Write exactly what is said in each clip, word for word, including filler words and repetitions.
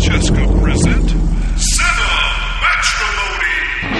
Francesca present Cinema Matrimony.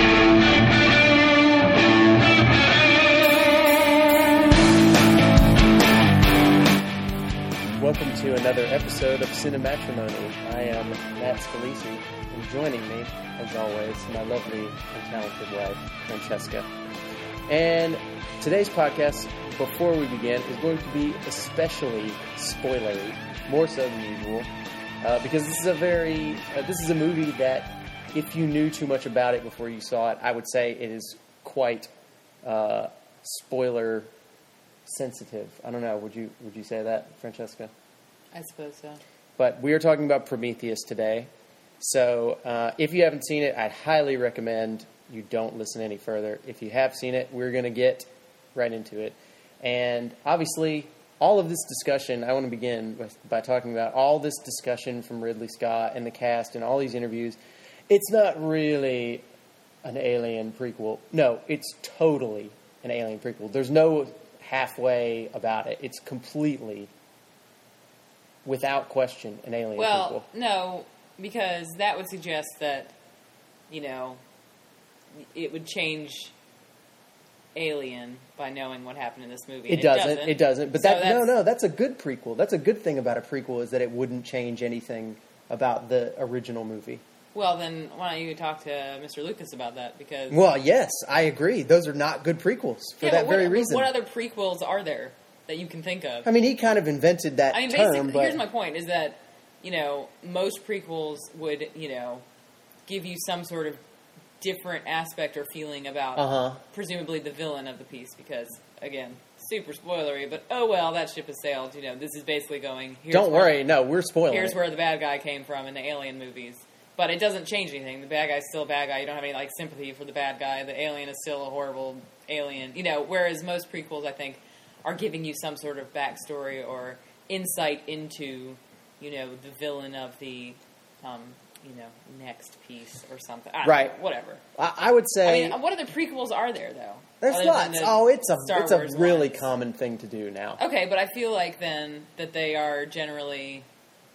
Welcome to another episode of Cinematrimony. I am Matt Scalisi, and joining me, as always, my lovely and talented wife, Francesca. And today's podcast, before we begin, is going to be especially spoilery, more so than usual, uh, because this is a very, uh, this is a movie that, if you knew too much about it before you saw it, I would say it is quite uh, spoiler sensitive. I don't know. Would you would you say that, Francesca? I suppose so. But we are talking about Prometheus today. So uh, if you haven't seen it, I'd highly recommend you don't listen any further. If you have seen it, we're going to get right into it. And obviously, all of this discussion, I want to begin with, by talking about all this discussion from Ridley Scott and the cast and all these interviews. It's not really an Alien prequel. No, it's totally an Alien prequel. There's no halfway about it. It's completely, without question, an Alien well, prequel. Well, no, because that would suggest that, you know, it would change Alien by knowing what happened in this movie. It, it doesn't, doesn't. It doesn't. But so that no, no, that's a good prequel. That's a good thing about a prequel, is that it wouldn't change anything about the original movie. Well, then why don't you talk to Mister Lucas about that? Because well, yes, I agree. Those are not good prequels for yeah, that what, very reason. What other prequels are there that you can think of? I mean, he kind of invented that I mean, term. But here's my point: is that you know most prequels would you know give you some sort of different aspect or feeling about uh-huh. presumably the villain of the piece, because again, super spoilery, but oh well, that ship has sailed. You know, this is basically going. Here's Don't where, worry, no, we're spoiling. Here's it. where the bad guy came from in the Alien movies. But it doesn't change anything. The bad guy's still a bad guy. You don't have any like sympathy for the bad guy. The alien is still a horrible alien. You know, whereas most prequels, I think, are giving you some sort of backstory or insight into, you know, the villain of the, um, you know, next piece or something. I don't right. know, whatever. I, I would say. I mean, what other prequels are there though? There's other lots. than the Oh, it's a Star it's a Wars really ones? common thing to do now. Okay, but I feel like then that they are generally.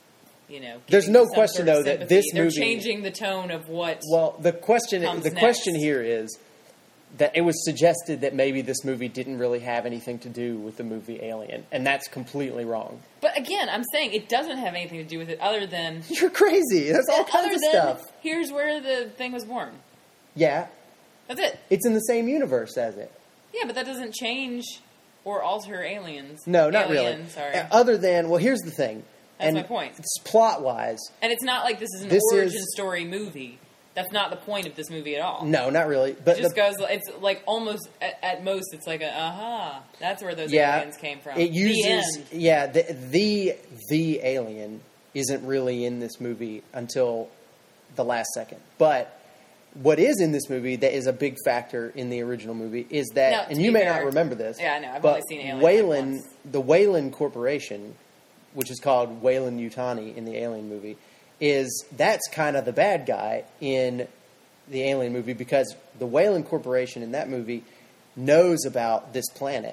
You know, there's no some question sort of though sympathy. that this They're movie changing the tone of what. Well, the question comes the next. question here is that it was suggested that maybe this movie didn't really have anything to do with the movie Alien, and that's completely wrong. But again, I'm saying it doesn't have anything to do with it, other than you're crazy. There's all kinds other of than, stuff. Here's where the thing was born. Yeah, that's it. It's in the same universe as it. Yeah, but that doesn't change or alter Aliens. No, not Alien, really. Sorry. Uh, Other than, well, here's the thing. That's and my point. Plot-wise. And it's not like this is an this origin is, story movie. That's not the point of this movie at all. No, not really. But it just the, goes, it's like almost, at, at most, it's like a, aha, that's where those yeah, aliens came from. It uses, the end. yeah, the, the, the alien isn't really in this movie until the last second. But what is in this movie that is a big factor in the original movie is that, now, and you may fair, not remember this, yeah, I know, I've but only seen Alien Weyland, once. the Weyland Corporation, which is called Weyland-Yutani in the Alien movie, is that's kind of the bad guy in the Alien movie, because the Weyland Corporation in that movie knows about this planet,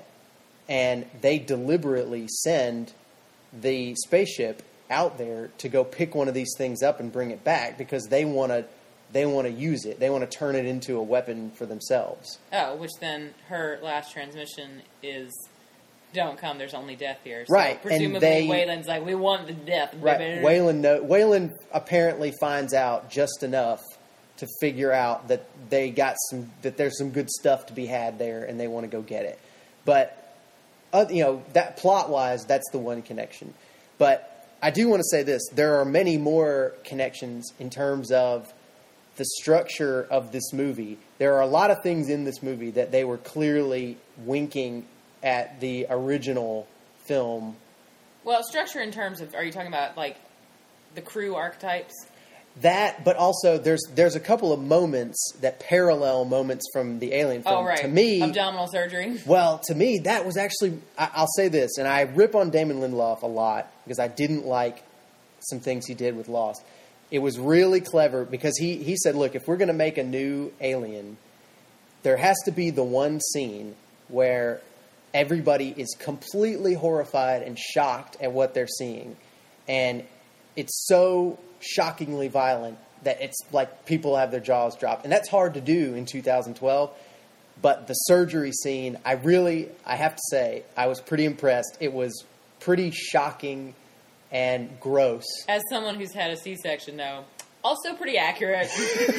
and they deliberately send the spaceship out there to go pick one of these things up and bring it back, because they want to they want to use it. They want to turn it into a weapon for themselves. Oh, which then her last transmission is, don't come, there's only death here. So right. presumably and they, Weyland's like, we want the death. Right. Weyland, know, Weyland apparently finds out just enough to figure out that they got some, that there's some good stuff to be had there, and they want to go get it. But, uh, you know, that plot-wise, that's the one connection. But I do want to say this. There are many more connections in terms of the structure of this movie. There are a lot of things in this movie that they were clearly winking at the original film. Well, structure in terms of, are you talking about, like, the crew archetypes? That, but also there's there's a couple of moments that parallel moments from the Alien film. Oh, right. To me, abdominal surgery. Well, to me, that was actually, I, I'll say this, and I rip on Damon Lindelof a lot because I didn't like some things he did with Lost. It was really clever because he, he said, look, if we're going to make a new Alien, there has to be the one scene where everybody is completely horrified and shocked at what they're seeing. And it's so shockingly violent that it's like people have their jaws dropped. And that's hard to do in two thousand twelve. But the surgery scene, I really, I have to say, I was pretty impressed. It was pretty shocking and gross. As someone who's had a C-section, no. Also pretty accurate.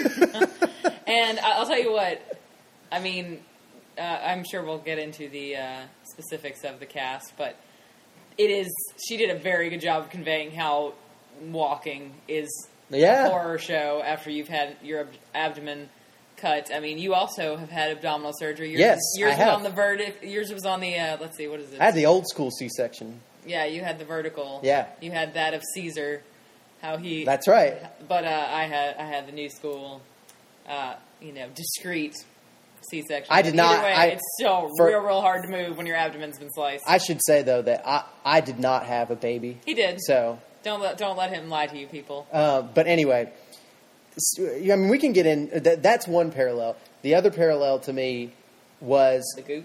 And I'll tell you what, I mean, uh, I'm sure we'll get into the uh, specifics of the cast, but it is, she did a very good job of conveying how walking is Yeah. a horror show after you've had your ab- abdomen cut. I mean, you also have had abdominal surgery. Yours, Yes, yours I was have. on the verdict. Yours was on the, uh, let's see, what is it? I had the old school C-section. Yeah, you had the vertical. Yeah. You had that of Caesar, how he... That's right. But uh, I had I had the new school, uh, you know, discreet C-section. I did But either not- Way, I- it's still for- real, real hard to move when your abdomen's been sliced. I should say, though, that I, I did not have a baby. he did. So, Don't let don't let him lie to you, people. uh, but anyway, s- I mean, we can get in. That, that's one parallel. The other parallel to me was The goop,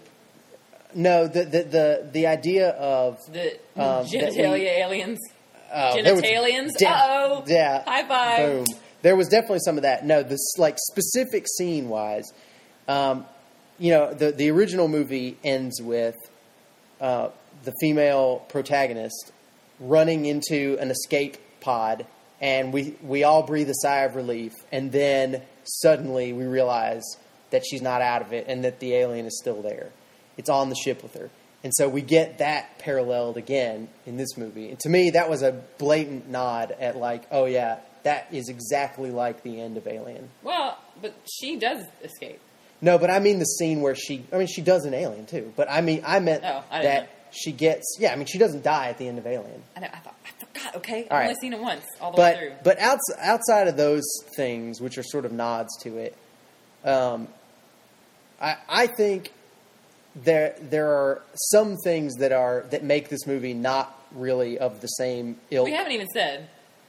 no, the the the, the idea of the Um, that genitalia we- aliens, uh, there was genitalians. de- Uh oh. Yeah. High five. Boom. There was definitely some of that. No, this like specific scene wise, um, you know, the the original movie ends with uh, the female protagonist running into an escape pod, and we we all breathe a sigh of relief, and then suddenly we realize that she's not out of it, and that the alien is still there. It's on the ship with her. And so we get that paralleled again in this movie. And to me, that was a blatant nod at like, oh yeah, that is exactly like the end of Alien. Well, but she does escape. No, but I mean the scene where she, I mean, she does in Alien too. But I mean, I meant Oh, I didn't that know. she gets, yeah, I mean, she doesn't die at the end of Alien. I know. I thought. I forgot. Okay, All I've only right. seen it once, all the way through. But but outs, outside of those things, which are sort of nods to it, um, I I think there there are some things that are that make this movie not really of the same ilk. We haven't even said.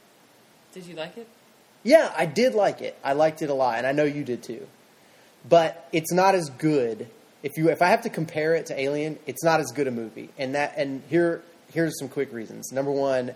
Did you like it? Yeah, I did like it. I liked it a lot, and I know you did too. But it's not as good. If you if I have to compare it to Alien, it's not as good a movie. And that and here here's some quick reasons. Number one,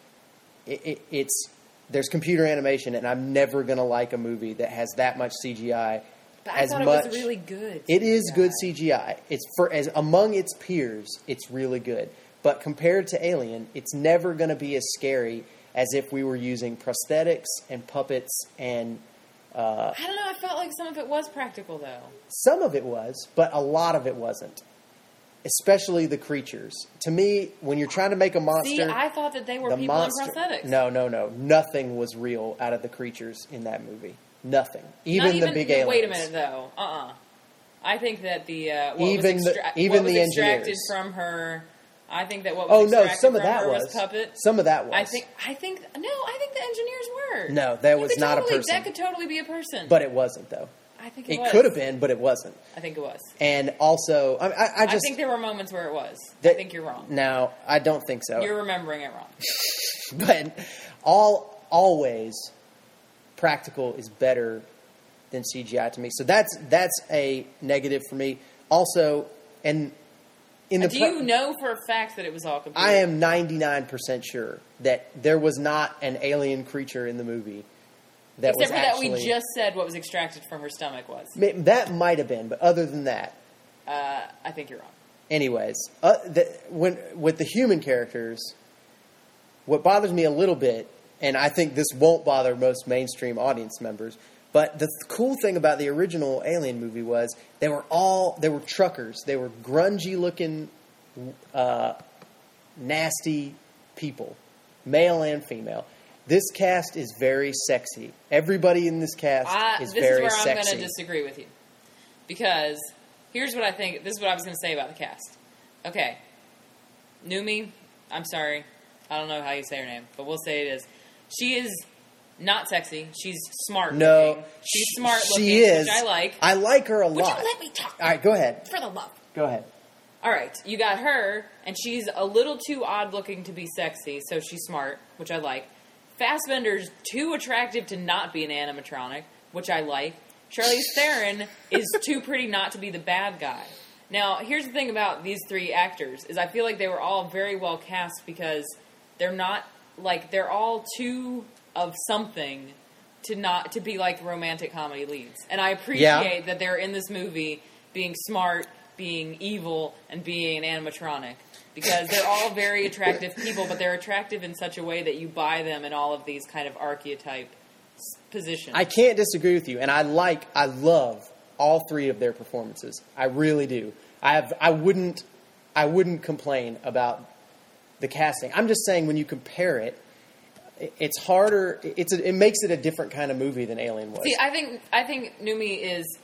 it, it, it's there's computer animation, and I'm never gonna like a movie that has that much C G I. But I as thought much, it was really good. It is C G I. good C G I. It's for as among its peers, it's really good. But compared to Alien, it's never going to be as scary as if we were using prosthetics and puppets, and uh, I don't know. I felt like some of it was practical, though. some of it was, but a lot of it wasn't. Especially the creatures. To me, when you're trying to make a monster, See, I thought that they were the people monster, in prosthetics. No, no, no. Nothing was real out of the creatures in that movie. Nothing. Even, Not even the big no, aliens. Wait a minute, though. Uh uh I think that the uh, what Even was the- extra- even what was the extracted engineers. from her. I think that what Oh was no, extracted some of from that her was. was puppet. Some of that was. I think. I think. No, I think the engineers were. No, that You was could not a totally- person. That could totally be a person. But it wasn't, though. I think it, It was. could have been, but it wasn't. I think it was. And also, I, I, I I, just think there were moments where it was. I that- think you're wrong. No, I don't think so. You're remembering it wrong. But all always practical is better than C G I to me. So that's that's a negative for me. Also, and in the Do pro- you know for a fact that it was all computer? I am ninety-nine percent sure that there was not an alien creature in the movie that Except for was that actually. we just said what was extracted from her stomach was. Ma- that might have been, but other than that, Uh, I think you're wrong. anyways, uh, the, when with the human characters, what bothers me a little bit, and I think this won't bother most mainstream audience members, but the th- cool thing about the original Alien movie was they were all they were truckers. They were grungy looking, uh, nasty people, male and female. This cast is very sexy. Everybody in this cast I, is this very is where I'm sexy. going to disagree with you. Because here's what I think. This is what I was going to say about the cast. Okay. Numi, I'm sorry. I don't know how you say her name, but we'll say it is. She is not sexy. She's smart No, looking. She's smart she looking, is. which I like. I like her a Would lot. you let me talk? All right, go ahead. For the love. Go ahead. All right, you got her, and she's a little too odd looking to be sexy, so she's smart, which I like. Fassbender's too attractive to not be an animatronic, which I like. Charlize Theron is too pretty not to be the bad guy. Now, here's the thing about these three actors, is I feel like they were all very well cast because they're not like they're all too of something to not to be like romantic comedy leads. And I appreciate Yeah. that they're in this movie being smart, being evil, and being an animatronic. Because they're all very attractive people, but they're attractive in such a way that you buy them in all of these kind of archetype s- positions. I can't disagree with you, and I like, I love all three of their performances. I really do. I have, I wouldn't, I wouldn't complain about the casting. I'm just saying when you compare it, it- it's harder. It's a, it makes it a different kind of movie than Alien was. See, I think I think Numi is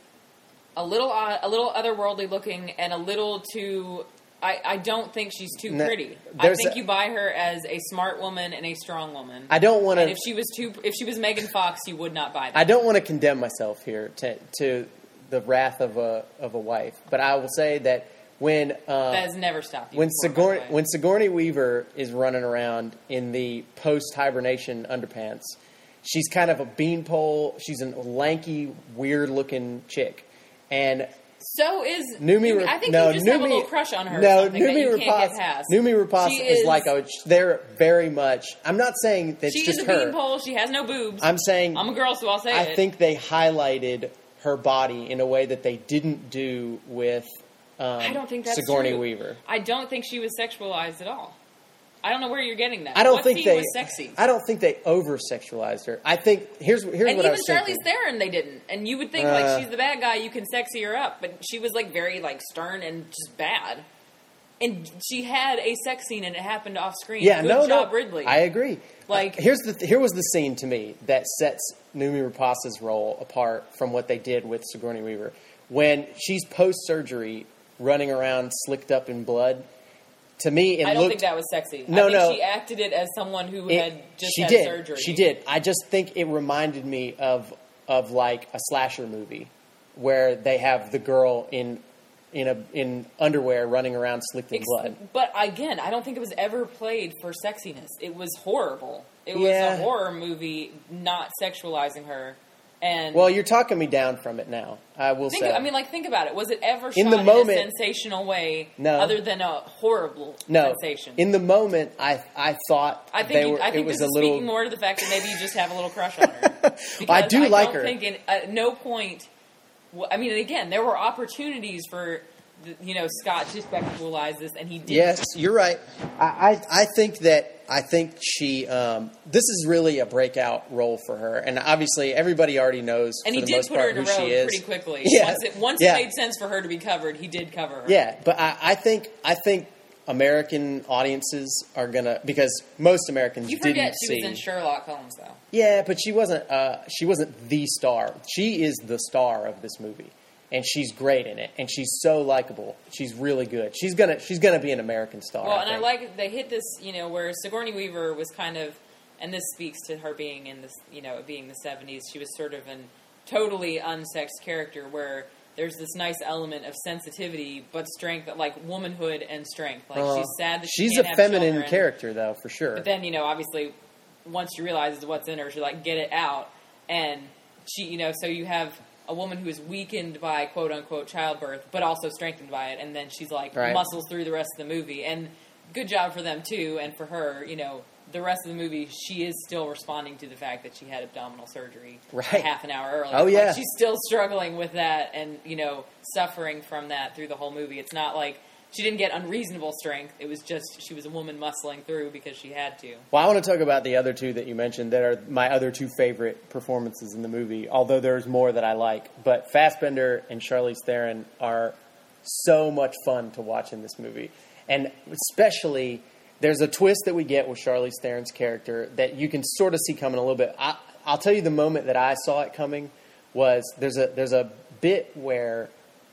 a little odd, a little otherworldly looking, and a little too. I, I don't think she's too No, pretty. I there's think a- you buy her as a smart woman and a strong woman. I don't want And to. if she was too, if she was Megan Fox, you would not buy that. I don't want to condemn myself here to to the wrath of a of a wife, but I will say that when uh, that has never stopped you. when before, by the Sigourney way. when Sigourney Weaver is running around in the post hibernation underpants, she's kind of a beanpole. She's a lanky, weird looking chick, and So is Numi. Numi- I think no, you just Numi, have a little crush on her. No, or something that Numi you can't Rapace. get past. Numi Rapace She is, is- like a. They're very much. I'm not saying that She it's is just a her. beanpole. She has no boobs. I'm saying I'm a girl, so I'll say I it. think they highlighted her body in a way that they didn't do with um, I don't think that's Sigourney true. Weaver. I don't think she was sexualized at all. I don't know where you're getting that. I don't what think scene they. was sexy. I don't think they over sexualized her. I think here's here's and what I even was Charlize thinking. Theron, they didn't. And you would think Uh, like she's the bad guy, you can sexy her up, but she was like very like stern and just bad. And she had a sex scene, and it happened off screen. Yeah, Good no, job, no, Ridley. I agree. Like- Uh, here's the th- here was the scene to me that sets Numi Rapace's role apart from what they did with Sigourney Weaver when she's post surgery running around slicked up in blood. To me, it I don't looked. think that was sexy. No, I think no. she acted it as someone who It- had just she had did. surgery. She did. I just think it reminded me of of like a slasher movie where they have the girl in in a in underwear running around slicked in Ex- blood. But again, I don't think it was ever played for sexiness. It was horrible. It was Yeah. a horror movie, not sexualizing her. And Well, you're talking me down from it now. I will think, say. I mean, like, think about it. Was it ever shot In in, the moment- a sensational way, No. other than a horrible no. sensation? In the moment, I I thought I think they you, were. I think it was this a is little. speaking more to the fact that maybe you just have a little crush on her. Because I do like don't her. Think in, at no point. w- I mean, again, there were opportunities for the, you know Scott to spectacularize this, and he didn't. Yes, you're right. I, I I think that I think she. Um, this is really a breakout role for her, and obviously everybody already knows. And for he the did most put her part in a who row she is. pretty quickly. Yeah. Once it, once Yeah. it made sense for her to be covered, he did cover her. Yeah, but I, I think I think American audiences are gonna because most Americans You didn't forget she see. was in Sherlock Holmes, though. Yeah, but she wasn't. Uh, she wasn't the star. She is the star of this movie, and she's great in it. And she's so likable. She's really good. She's gonna. She's gonna be an American star. Well, I and I think. like they hit this, you know, where Sigourney Weaver was kind of, and this speaks to her being in this, you know, being the seventies. She was sort of an totally unsexed character where there's this nice element of sensitivity, but strength, like womanhood and strength. Like Uh, she's sad that she she's can't a have feminine children. character, though, for sure. But then, you know, obviously, once she realizes what's in her, she like get it out, and she, you know, so you have a woman who is weakened by quote unquote childbirth, but also strengthened by it, and then she's like Right. muscles through the rest of the movie, and good job for them too, and for her, you know. The rest of the movie, she is still responding to the fact that she had abdominal surgery Right. a half an hour earlier. Oh, yeah. Like, she's still struggling with that, and you know, suffering from that through the whole movie. It's not like she didn't get unreasonable strength. It was just she was a woman muscling through because she had to. Well, I want to talk about the other two that you mentioned that are my other two favorite performances in the movie, although there's more that I like. But Fassbender and Charlize Theron are so much fun to watch in this movie. And especially, there's a twist that we get with Charlize Theron's character that you can sort of see coming a little bit. I, I'll tell you the moment that I saw it coming was there's a there's a bit where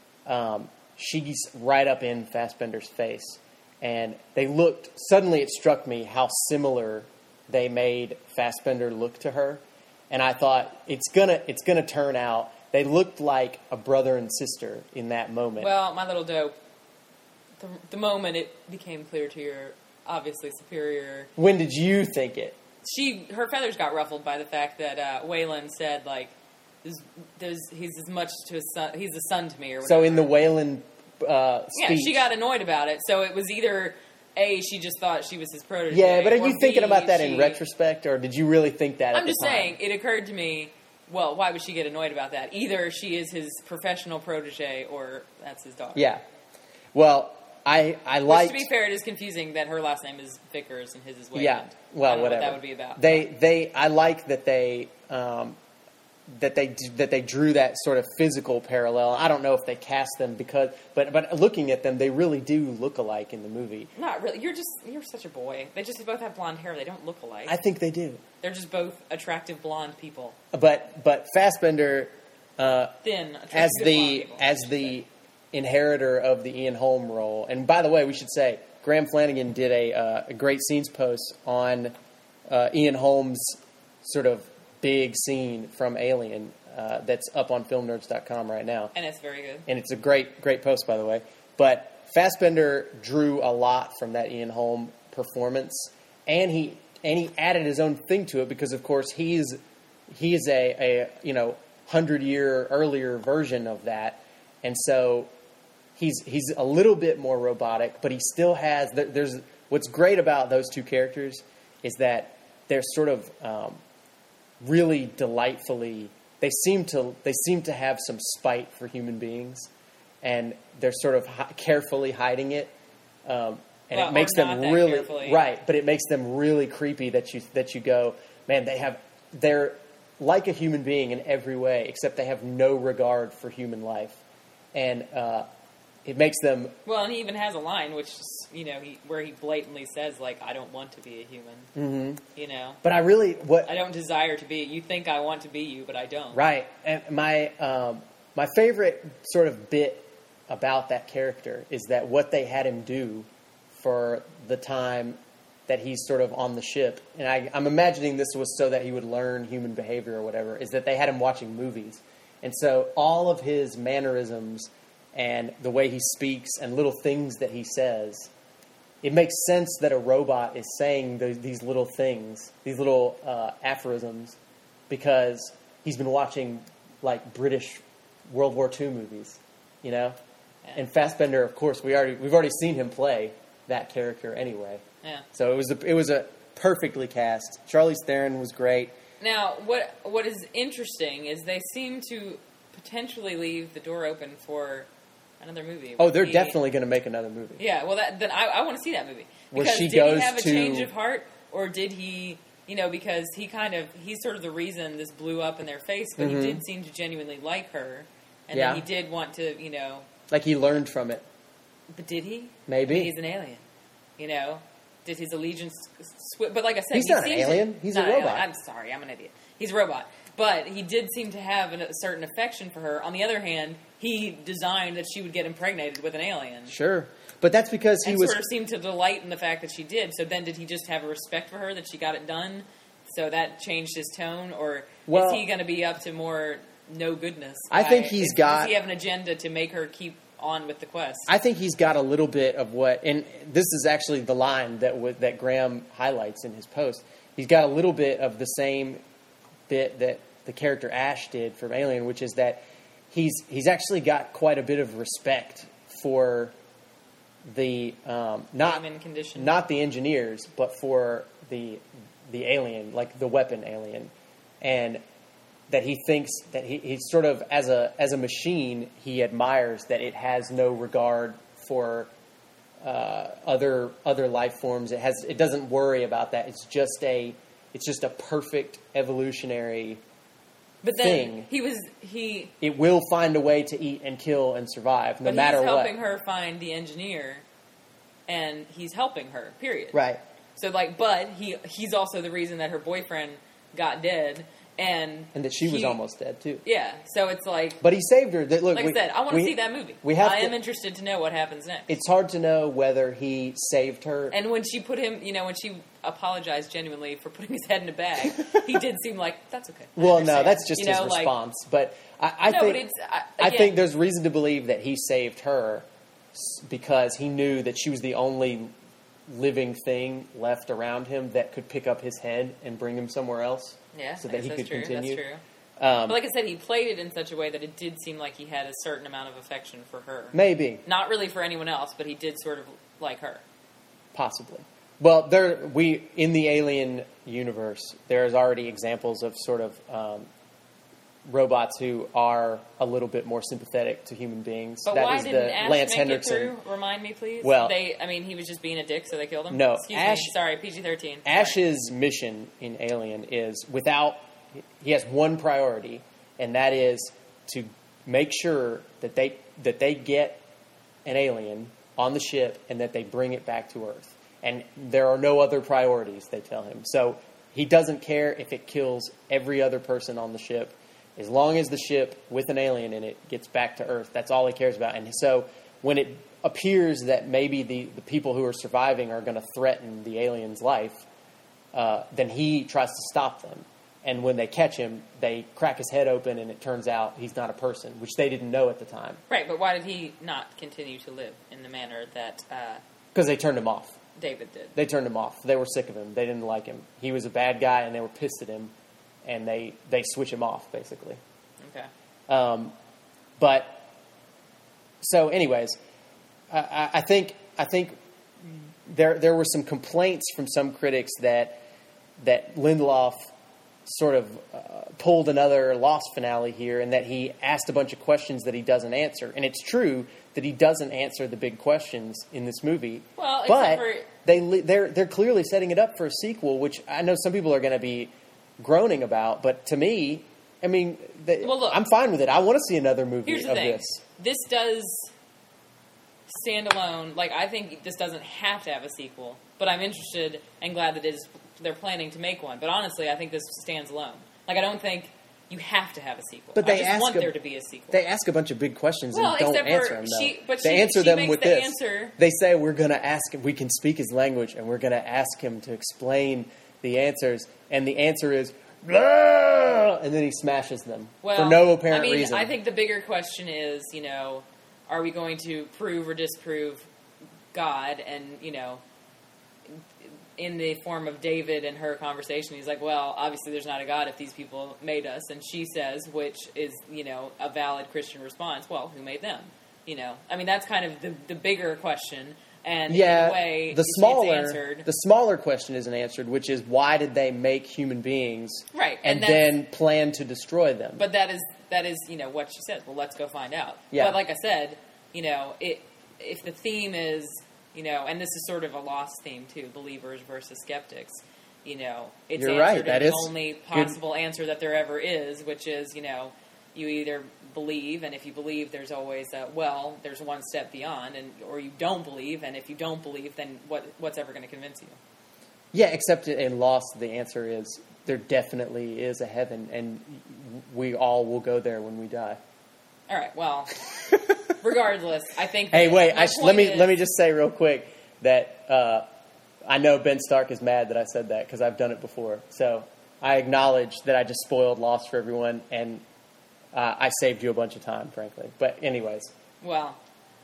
um, she's right up in Fassbender's face. And they looked, suddenly it struck me how similar they made Fassbender look to her. And I thought, it's gonna, it's gonna turn out, they looked like a brother and sister in that moment. Well, my little dope, the, the moment it became clear to your obviously superior, When did you think it? she her feathers got ruffled by the fact that uh, Waylon said like, there's, there's he's as much to his son, he's a son to me or whatever. So in the Wayland uh, Yeah, speech, she got annoyed about it. So it was either A, she just thought she was his protege. Yeah, but are or you thinking B, about that in she- retrospect, or did you really think that? I'm at just the time? saying, it occurred to me, well, why would she get annoyed about that? Either she is his professional protege or that's his daughter. Yeah. Well, I I Which, liked. to be fair, it is confusing that her last name is Vickers and his is Wayland. Yeah. Well, I don't know whatever. what that would be about. They they I like that they um, that they that they drew that sort of physical parallel. I don't know if they cast them because, but but looking at them, they really do look alike in the movie. Not really. You're just, you're such a boy. They just both have blonde hair. They don't look alike. I think they do. They're just both attractive blonde people. But but Fassbender uh, Thin, attractive as blonde the people. as the inheritor of the Ian Holm role. And by the way, we should say Graham Flanagan did a, uh, a great scenes post on uh, Ian Holm's sort of big scene from Alien uh, that's up on film nerds dot com right now. And it's very good. And it's a great, great post, by the way. But Fassbender drew a lot from that Ian Holm performance, and he and he added his own thing to it because, of course, he's he is a, a you know hundred year earlier version of that, and so he's he's a little bit more robotic, but he still has. There's what's great about those two characters is that they're sort of um, really delightfully. They seem to they seem to have some spite for human beings, and they're sort of hi- carefully hiding it, um, and Well, it makes or not them that really carefully. right. But it makes them really creepy that you that you go, man. They have they're like a human being in every way, except they have no regard for human life, and uh, it makes them. Well, and he even has a line, which is, you know, he, where he blatantly says, like, I don't want to be a human. Mm-hmm. You know? But I really what I don't desire to be. You think I want to be you, but I don't. Right, and my um, my favorite sort of bit about that character is that what they had him do for the time that he's sort of on the ship, and I, I'm imagining this was so that he would learn human behavior or whatever, is that they had him watching movies, and so all of his mannerisms and the way he speaks and little things that he says, it makes sense that a robot is saying the, these little things, these little uh, aphorisms, because he's been watching like British World War Two movies, you know. Yeah. And Fassbender, of course, we already we've already seen him play that character anyway. Yeah. So it was a, it was a perfectly cast. Charlize Theron was great. Now, what what is interesting is they seem to potentially leave the door open for another movie. Oh, they're The- definitely going to make another movie. Yeah, well, that, then I, I want to see that movie. Where Because she did goes he have a to- change of heart, or did he, you know, because he kind of, he's sort of the reason this blew up in their face, but Mhm. he did seem to genuinely like her, and Yeah. then he did want to, you know, Like he learned from it. but did he? Maybe. I mean, he's an alien, you know? Did his allegiance switch? But like I said, He's he not an seems to- alien. He's a not an robot. alien. I'm sorry, I'm an idiot. He's a robot. But he did seem to have a certain affection for her. On the other hand, he designed that she would get impregnated with an alien. Sure, but that's because he And was. sort of seemed to delight in the fact that she did. So then did he just have a respect for her that she got it done? So that changed his tone? Or Well- is he going to be up to more no goodness? I think Why- he's is- got- Does he have an agenda to make her keep on with the quest? I think he's got a little bit of what, and this is actually the line that w- that Graham highlights in his post. He's got a little bit of the same bit that the character Ash did from Alien, which is that he's he's actually got quite a bit of respect for the um, not Human condition. not the engineers, but for the the alien, like the weapon alien, and that he thinks that he, he's sort of as a as a machine, he admires that it has no regard for uh, other other life forms. It has it doesn't worry about that. It's just a it's just a perfect evolutionary. But then thing. he was he. It will find a way to eat and kill and survive, no But matter he's what. helping her find the engineer, and he's helping her. Period. Right. So like, but he he's also the reason that her boyfriend got dead, and And that she was he- almost dead too. Yeah. So it's like, But he saved her. That- Look, like we, I said, I want to we- see that movie. We have I to, am interested to know what happens next. It's hard to know whether he saved her. And when she put him, you know, when she apologized genuinely for putting his head in a bag, he did seem like, that's okay. I well, no, understand." that's just You his know, like- response. But I, I No, think but it's, I, I again, think there's reason to believe that he saved her s- because he knew that she was the only living thing left around him that could pick up his head and bring him somewhere else. yeah, so I that guess he that's could true. continue. That's true. Um, But like I said, he played it in such a way that it did seem like he had a certain amount of affection for her. maybe. Not really for anyone else, but he did sort of like her. Possibly. Well, there we in the Alien universe, there's already examples of sort of um, robots who are a little bit more sympathetic to human beings. But that why was didn't the Ash Lance make Henriksen. it through? Remind me, please. Well- they, I mean, he was just being a dick, so they killed him. No, Excuse Ash- me. Sorry, P G thirteen. Ash's mission in Alien is without he has one priority, and that is to make sure that they that they get an alien on the ship and that they bring it back to Earth. And there are no other priorities, they tell him. So he doesn't care if it kills every other person on the ship. As long as the ship with an alien in it gets back to Earth, that's all he cares about. And so when it appears that maybe the, the people who are surviving are going to threaten the alien's life, uh, then he tries to stop them. And when they catch him, they crack his head open, and it turns out he's not a person, which they didn't know at the time. Right, but why did he not continue to live in the manner that uh, Because they turned him off. David did? They turned him off. They were sick of him. They didn't like him. He was a bad guy, and they were pissed at him, and they, they switch him off, basically. Okay. Um, but, so anyways, I, I think I think there there were some complaints from some critics that that Lindelof sort of uh, pulled another Lost finale here, and that he asked a bunch of questions that he doesn't answer. And it's true that he doesn't answer the big questions in this movie. Well, but except for... they li- they're they're clearly setting it up for a sequel, which I know some people are going to be groaning about. But to me, I mean, they, Well, look, I'm fine with it. I want to see another movie Here's the of thing. this. This does stand alone. Like, I think this doesn't have to have a sequel, but I'm interested and glad that it is, they're planning to make one. But honestly, I think this stands alone. Like, I don't think you have to have a sequel. But they I just ask want a- there to be a sequel. They ask a bunch of big questions Well, and don't except for answer them. Though. she- but they she- answer she them makes with the this. answer- They say we're going to ask him. We can speak his language, and we're going to ask him to explain the answers. And the answer is, "Blah!" And then he smashes them well, for no apparent I mean, reason. I think the bigger question is, you know, are we going to prove or disprove God? And, you know, in the form of David and her conversation, he's like, well, obviously there's not a God if these people made us. And she says, which is, you know, a valid Christian response, well, who made them? You know, I mean, that's kind of the, the bigger question. And yeah, in a way, the it's- smaller it's answered. the smaller question isn't answered, which is why did they make human beings Right, and, and that's- then plan to destroy them? But that is, that is, you know, what she says. Well, let's go find out. Yeah. But like I said, you know, it, if the theme is, you know, and this is sort of a lost theme too, believers versus skeptics, you know, it's You're right, answered that in is- the only possible answer that there ever is, which is, you know, you either believe, and if you believe, there's always a, well, there's one step beyond, and or you don't believe, and if you don't believe, then what what's ever going to convince you? Yeah, except in Lost, the answer is there definitely is a heaven, and we all will go there when we die. All right, well, regardless, I think. Hey, that wait! my I sh- let point me is- let me just say real quick that uh, I know Ben Stark is mad that I said that because I've done it before. So I acknowledge that I just spoiled Lost for everyone, and uh, I saved you a bunch of time, frankly. But anyways, Well,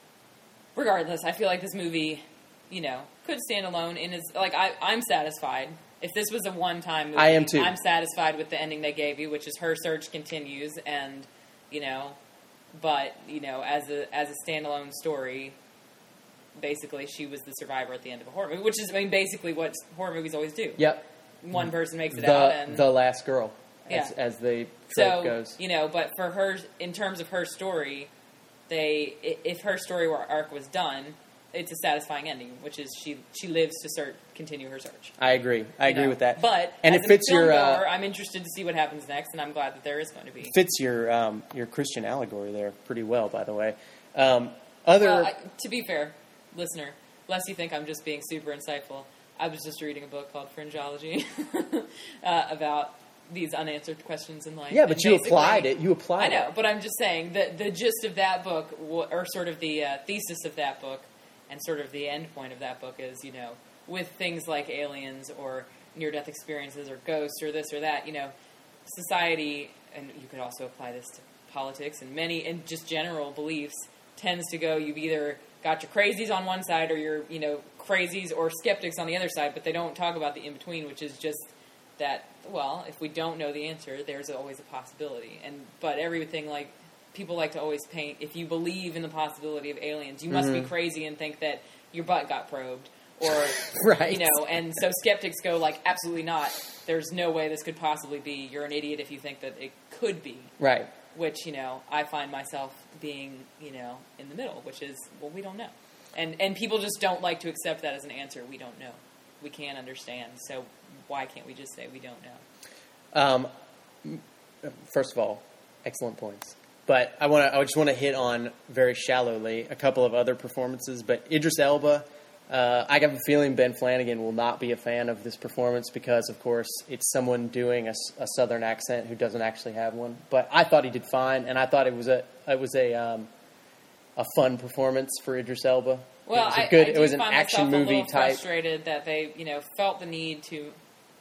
regardless, I feel like this movie, you know, could stand alone in its, like, I, I'm satisfied. If this was a one-time movie, I am too. I'm satisfied with the ending they gave you, which is her search continues, and, you know, but, you know, as a as a standalone story, basically she was the survivor at the end of a horror movie, which is, I mean, basically what horror movies always do. yep, One person makes it out, the and... the last girl, as, Yeah. as the trope So, goes. you know, but for her, in terms of her story, they, i- if her story arc was done, it's a satisfying ending, which is she she lives to search, continue her search. I agree. I you agree know? with that. But and as it a fits film your uh, goer, I'm interested to see what happens next, and I'm glad that there is going to be. fits your um, your Christian allegory there pretty well, by the way. Um, other Well, I, to be fair, listener, lest you think I'm just being super insightful, I was just reading a book called Fringeology uh, about these unanswered questions in life. yeah, but And you basically- applied it. You applied I know, it. but I'm just saying that the gist of that book, wa- or sort of the uh, thesis of that book, and sort of the end point of that book is, you know, with things like aliens or near-death experiences or ghosts or this or that, you know, society, and you could also apply this to politics and many, and just general beliefs, tends to go, you've either got your crazies on one side or your, you know, crazies or skeptics on the other side, but they don't talk about the in-between, which is just that, well, if we don't know the answer, there's always a possibility. And but everything, like, people like to always paint, if you believe in the possibility of aliens, you must be crazy and think that your butt got probed, or Right. you know, and so skeptics go like, absolutely not. There's no way this could possibly be. You're an idiot if you think that it could be. Right. Which, you know, I find myself being, you know, in the middle, which is, well, we don't know. And and people just don't like to accept that as an answer. We don't know. We can't understand. So why can't we just say we don't know? Um, first of all, excellent points. But I want to. I just want to hit on very shallowly a couple of other performances. But Idris Elba, uh, I have a feeling Ben Flanagan will not be a fan of this performance because, of course, it's someone doing a, a Southern accent who doesn't actually have one. But I thought he did fine, and I thought it was a it was a um, a fun performance for Idris Elba. Well, it was a I, good. I it was do an find action myself movie a little type. frustrated that they, you know, felt the need to.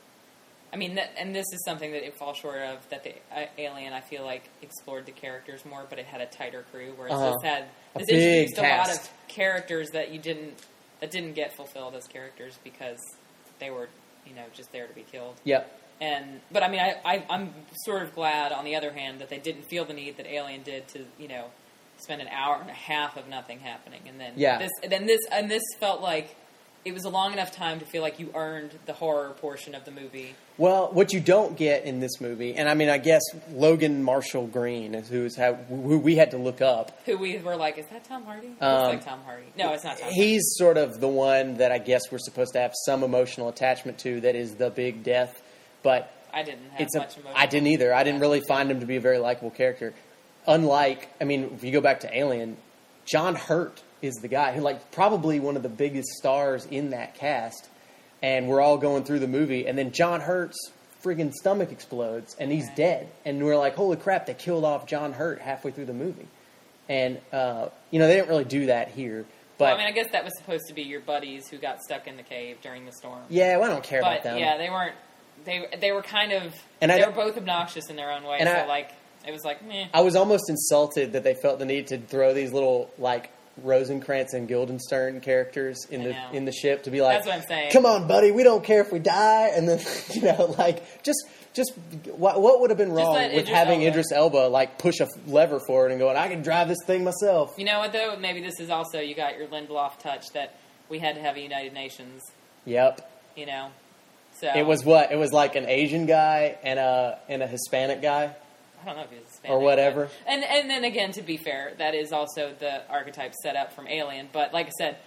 I mean, that, and this is something that it falls short of. That the uh, Alien, I feel like, explored the characters more, but it had a tighter crew. Whereas Uh-huh. this had A this big introduced a lot cast. of characters that you didn't that didn't get fulfilled as characters because they were, you know, just there to be killed. Yep. And but I mean, I, I I'm sort of glad, on the other hand, that they didn't feel the need that Alien did to, you know, spend an hour and a half of nothing happening, and then Yeah. this, then this, and this felt like it was a long enough time to feel like you earned the horror portion of the movie. Well, what you don't get in this movie, and I mean, I guess Logan Marshall Green, is who's how, who we had to look up. Who we were like, is that Tom Hardy? It Um, looks like Tom Hardy. No, it's not Tom Hardy. He's sort of the one that I guess we're supposed to have some emotional attachment to. That is the big death, but I didn't have it's a, much emotion. I didn't either. I didn't really find him to be a very likable character. Unlike, I mean, if you go back to Alien, John Hurt is the guy who, like, probably one of the biggest stars in that cast. And we're all going through the movie, and then John Hurt's friggin' stomach explodes, and he's Right. dead. And we're like, holy crap, they killed off John Hurt halfway through the movie. And, uh, you know, they didn't really do that here. But, Well, I mean, I guess that was supposed to be your buddies who got stuck in the cave during the storm. yeah, well, I don't care about But them. yeah, they weren't. They they were kind of. And I they were don't- both obnoxious in their own way. And So I- like, it was like, meh. I was almost insulted that they felt the need to throw these little, like, Rosencrantz and Guildenstern characters in I the know. in the ship to be like, That's what I'm saying. come on, buddy, we don't care if we die. And then, you know, like, just just what, what would have been wrong let with Idris having Elba- Idris Elba, like, push a lever forward and going, I can drive this thing myself. You know what though? Maybe this is also, you got your Lindelof touch that we had to have a United Nations. Yep. You know, so It was what? It was like an Asian guy and a and a Hispanic guy. I don't know if he was Hispanic, Or whatever. but- And and then again, to be fair, that is also the archetype set up from Alien. But like I said,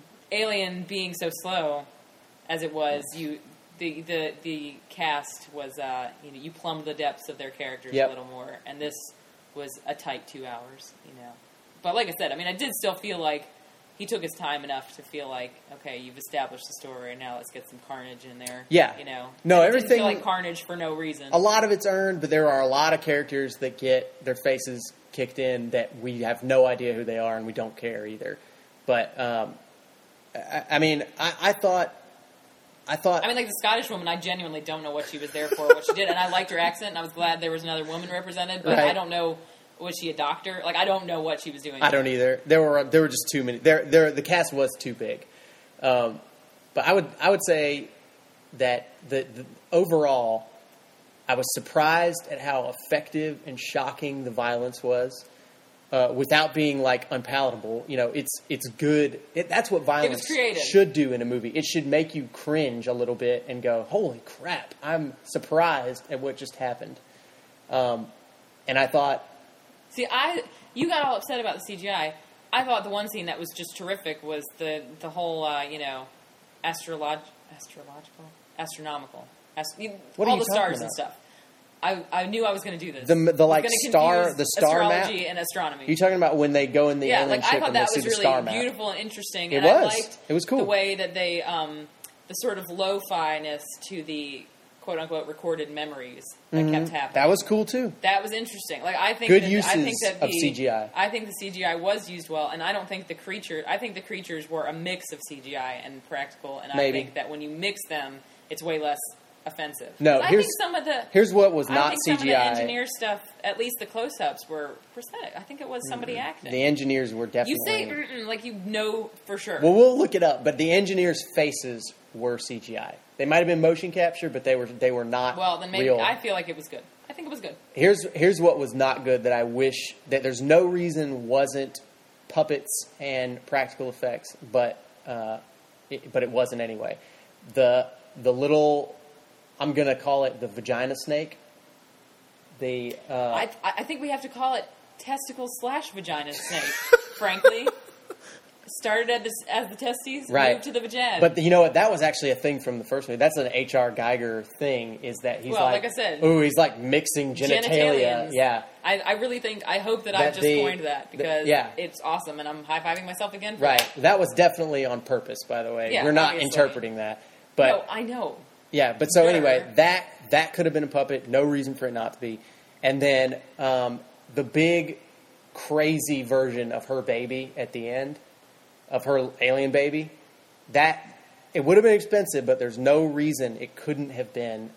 Alien being so slow as it was, you the the the cast was uh, you know, you plumbed the depths of their characters Yep. a little more, and this was a tight two hours. You know, but like I said, I mean, I did still feel like he took his time enough to feel like, okay, you've established the story, and now let's get some carnage in there. Yeah. You know, No, And it didn't everything- feel like carnage for no reason. A lot of it's earned, but there are a lot of characters that get their faces kicked in that we have no idea who they are and we don't care either. But um, I, I mean, I, I thought, I thought, I mean, like the Scottish woman, I genuinely don't know what she was there for, what she did, and I liked her accent, and I was glad there was another woman represented. But Right. I don't know, was she a doctor? Like, I don't know what she was doing. I don't either. There were there were just too many. There there the cast was too big. Um, but I would I would say that the, the overall, I was surprised at how effective and shocking the violence was. Uh, without being like unpalatable, you know, it's it's good. It, that's what violence creative. should do in a movie. It should make you cringe a little bit and go, "Holy crap! I'm surprised at what just happened." Um, and I thought, See, I you got all upset about the C G I. I thought the one scene that was just terrific was the the whole uh, you know astrolog astrological astronomical ast- you- What are all you the stars talking and about? stuff. I, I knew I was going to do this. The- the, I was like, gonna star- confuse the star map? astrology and astronomy. are you talking about when they go in the Yeah, alien like I ship thought and they that see was the really star map? beautiful and interesting. It and was. I liked It was cool. the way that they um, the sort of lo-fi-ness to the quote unquote recorded memories that kept happening. Mm-hmm. That was cool too. That was interesting. Like I think Good that, I uses think that the, of C G I. I think the C G I was used well, and I don't think the creature. I think the creatures were a mix of C G I and practical, and Maybe. I think that when you mix them, it's way less offensive. No, 'Cause I here's- think some of the Here's what was I not think some C G I. of the engineer stuff, at least the close-ups, were prosthetic. I think it was somebody acting. The engineers were definitely. You say mm-mm, like you know for sure. Well, we'll look it up, but the engineers' faces were C G I. They might have been motion capture, but they were they were not Well, then maybe real. I feel like it was good. I think it was good. Here's here's what was not good that I wish that there's no reason wasn't puppets and practical effects, but uh, it, but it wasn't anyway. The the little, I'm gonna call it the vagina snake. The uh, I I think we have to call it testicle slash vagina snake. Frankly, started as, as the testes, right. moved to the vagina. But the, you know what? That was actually a thing from the first movie. That's an H R. Geiger thing. Is that he's well, like, like I said, ooh, he's like mixing genitalia. Genitalians. Yeah. I, I really think, I hope that, that I've just the, coined that because the, yeah. it's awesome and I'm high-fiving myself again for Right. that. That was definitely on purpose, by the way. Yeah, We're not obviously. interpreting that. But No, I know. yeah, but so Sure. anyway, that that could have been a puppet. No reason for it not to be. And then um, the big, crazy version of her baby at the end, of her alien baby, that, it would have been expensive, but there's no reason it couldn't have been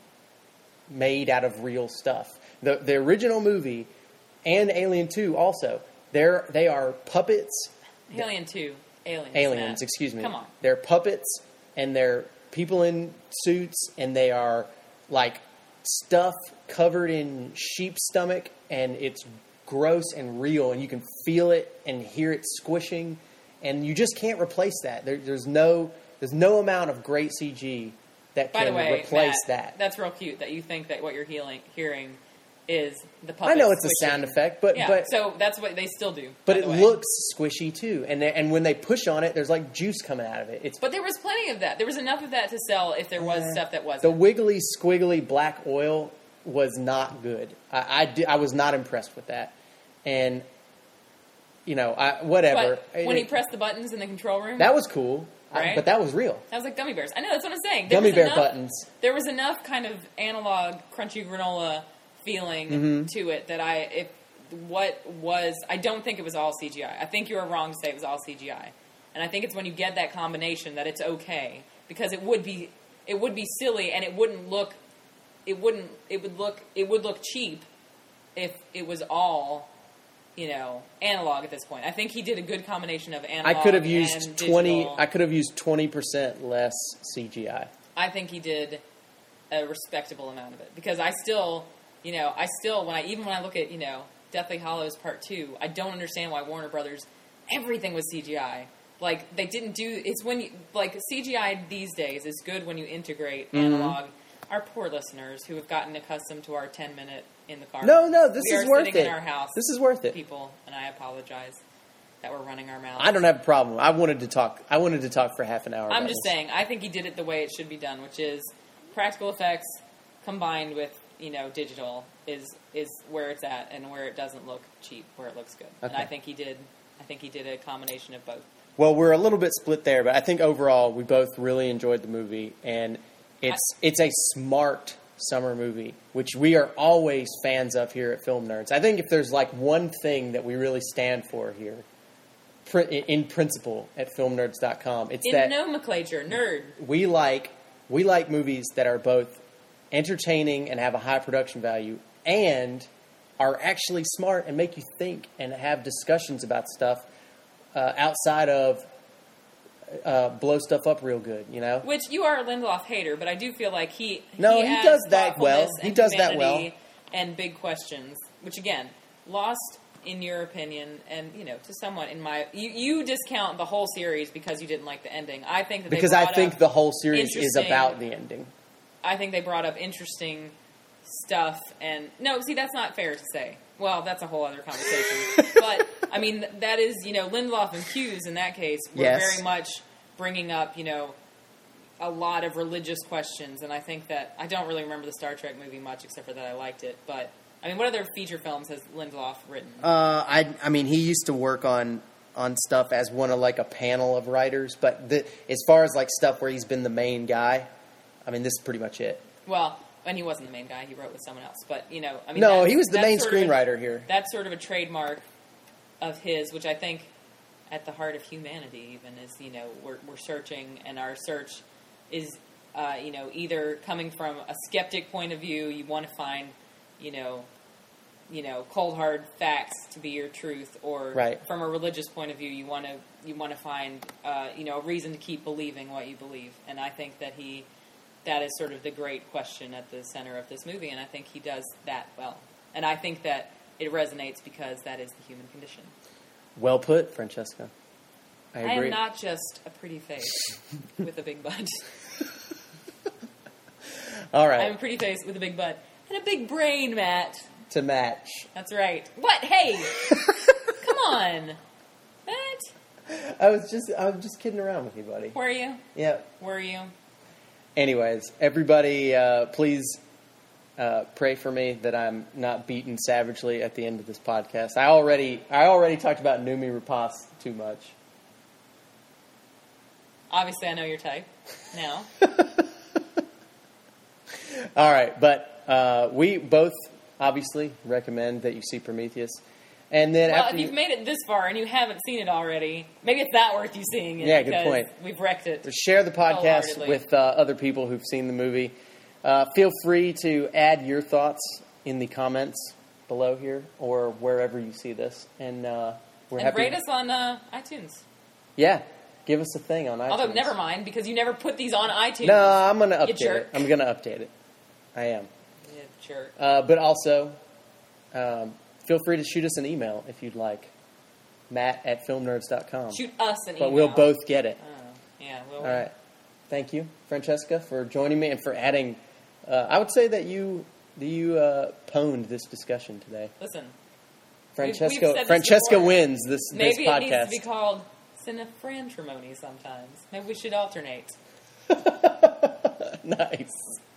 made out of real stuff. The the original movie and Alien two also, they're, they are puppets. Alien two. Aliens. Aliens, Matt. excuse me. Come on. They're puppets, and they're people in suits, and they are like stuff covered in sheep's stomach, and it's gross and real, and you can feel it and hear it squishing, and you just can't replace that. There, there's no there's no amount of great C G that By can the way, replace Matt, that. That's real cute that you think that what you're healing, hearing is the puppet I know it's squishing. a sound effect, but Yeah, but so that's what they still do. but by it the way. looks squishy too, and they, and when they push on it, there's like juice coming out of it. It's But there was plenty of that. There was enough of that to sell if there was Yeah. stuff that wasn't. the wiggly squiggly black oil was not good. I I, di- I was not impressed with that, and you know I whatever. But when It- he pressed the buttons in the control room, that was cool, I- Right? but that was real. that was like gummy bears. I know, that's what I'm saying. There Gummy was bear enough, buttons. There was enough kind of analog crunchy granola feeling Mm-hmm. to it that I, if what was, I don't think it was all C G I. I think you were wrong to say it was all C G I. And I think it's when you get that combination that it's okay, because it would be, it would be silly and it wouldn't look, it wouldn't, it would look, it would look cheap if it was all, you know, analog at this point. I think he did a good combination of analog. I could have and used digital. twenty. I could have used twenty percent less C G I. I think he did a respectable amount of it because I still, you know, I still when I even when I look at you know Deathly Hallows Part Two, I don't understand why Warner Brothers everything was C G I. Like they didn't do. It's when you like C G I these days is good when you integrate Mm-hmm. analog. Our poor listeners who have gotten accustomed to our ten minute in the car. No, no, this we is are worth sitting it. in our house. This is worth it. people, and I apologize that we're running our mouths. I don't have a problem. I wanted to talk. I wanted to talk for half an hour. I'm about just this. saying, I think he did it the way it should be done, which is practical effects combined with, you know, digital is is where it's at and where it doesn't look cheap, where it looks good. And Okay. I think he did I think he did a combination of both. Well, we're a little bit split there, but I think overall we both really enjoyed the movie, and it's it's a smart summer movie, which we are always fans of here at Film Nerds. I think if there's like one thing that we really stand for here, pr- in principle at film nerds dot com, it's In that nomenclature, nerd. we like we like movies that are both entertaining and have a high production value, and are actually smart and make you think and have discussions about stuff uh, outside of uh, blow stuff up real good. You know, Which you are a Lindelof hater, but I do feel like he No, he adds does that well. thoughtfulness He and does that well. humanity and big questions, which again, lost in your opinion, and you know, to someone in my you, you discount the whole series because you didn't like the ending. I think that they because I brought think up the whole series is interesting- about the ending. I think they brought up interesting stuff, and no, see, that's not fair to say. Well, that's a whole other conversation. But I mean, that is, you know, Lindelof and Hughes in that case were Yes. very much bringing up, you know, a lot of religious questions, and I think that I don't really remember the Star Trek movie much, except for that I liked it. But I mean, what other feature films has Lindelof written? Uh, I I mean, he used to work on on stuff as one of like a panel of writers, but the, as far as like stuff where he's been the main guy, I mean, this is pretty much it. Well, and he wasn't the main guy; he wrote with someone else. But you know, I mean, No, that's- he was the that's main sort of a- screenwriter here. That's sort of a trademark of his, which I think, at the heart of humanity, even is you know we're we're searching, and our search is uh, you know either coming from a skeptic point of view, you want to find you know you know cold hard facts to be your truth, or Right. from a religious point of view, you want to you want to find uh, you know a reason to keep believing what you believe, and I think that he. That is sort of the great question at the center of this movie, and I think he does that well. And I think that it resonates because that is the human condition. Well put, Francesca. I I agree. am not just a pretty face with a big butt. All right. I'm a pretty face with a big butt and a big brain, Matt. To match. That's right. What? Hey! Come on. What? I was just I was just kidding around with you, buddy. Were you? Yeah. Were you? Anyways, everybody, uh, please uh, pray for me that I'm not beaten savagely at the end of this podcast. I already I already talked about Numi Rapace too much. Obviously, I know your type now. All right, but uh, we both obviously recommend that you see Prometheus. And then Well, after if you, you've made it this far and you haven't seen it already, maybe it's not worth you seeing it. Yeah, good because point. We've wrecked it. share the podcast wholeheartedly. with uh, other people who've seen the movie. Uh, feel free to add your thoughts in the comments below here or wherever you see this. And uh, we're And happy. rate us on uh, iTunes. Yeah, give us a thing on iTunes. Although, never mind, because you never put these on iTunes. No, I'm going to You update jerk. it. I'm going to update it. I am. Yeah, jerk. Uh, but also, um, feel free to shoot us an email if you'd like. Matt at film nerds dot com. Shoot us an But email. we'll both get it. Oh, yeah, we'll. All right. Thank you, Francesca, for joining me and for adding. Uh, I would say that you that you uh, pwned this discussion today. Listen, Francesca we've said this Francesca before. wins this maybe this it needs podcast. to be called Cinefrantrimony sometimes. Maybe we should alternate. Nice.